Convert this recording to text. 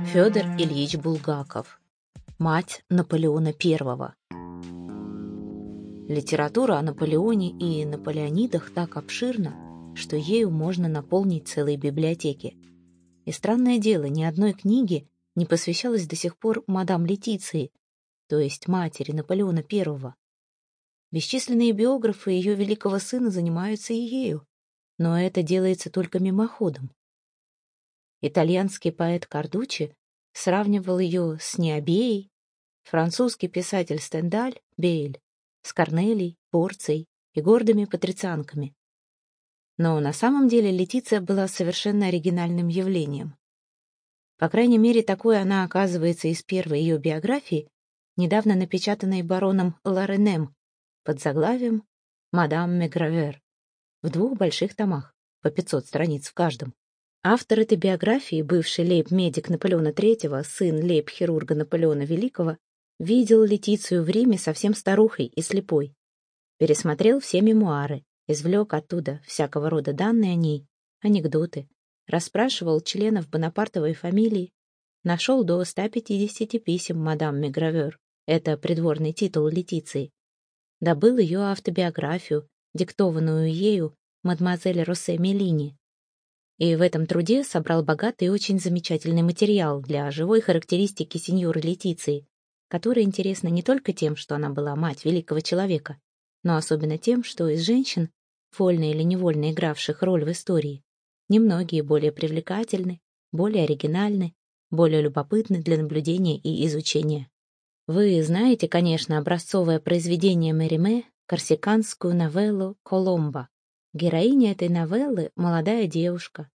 Федор Ильич Булгаков. Мать Наполеона I. Литература о Наполеоне и наполеонидах так обширна, что ею можно наполнить целые библиотеки. И странное дело, ни одной книги не посвящалось до сих пор мадам Летиции, то есть матери Наполеона I. Бесчисленные биографы ее великого сына занимаются и ею, но это делается только мимоходом. Итальянский поэт Кардуччи сравнивал ее с Необеей, французский писатель Стендаль, Бейль, с Корнелией, Порцией и гордыми патрицианками. Но на самом деле Летиция была совершенно оригинальным явлением. По крайней мере, такой она оказывается из первой ее биографии, недавно напечатанной бароном Ларенем под заглавием «Мадам Мегравер» в 2 больших томах, по 500 страниц в каждом. Автор этой биографии, бывший лейб-медик Наполеона III, сын лейб-хирурга Наполеона Великого, видел Летицию в Риме совсем старухой и слепой. Пересмотрел все мемуары, извлек оттуда всякого рода данные о ней, анекдоты, расспрашивал членов Бонапартовой фамилии, нашел до 150 писем мадам Мегравер, это придворный титул Летиции, добыл ее автобиографию, диктованную ею мадемуазель Россе Меллини, и в этом труде собрал богатый и очень замечательный материал для живой характеристики сеньоры Летиции, которая интересна не только тем, что она была мать великого человека, но особенно тем, что из женщин, вольно или невольно игравших роль в истории, немногие более привлекательны, более оригинальны, более любопытны для наблюдения и изучения. Вы знаете, конечно, образцовое произведение Мериме, корсиканскую новеллу «Коломбо». Героиня этой новеллы — молодая девушка,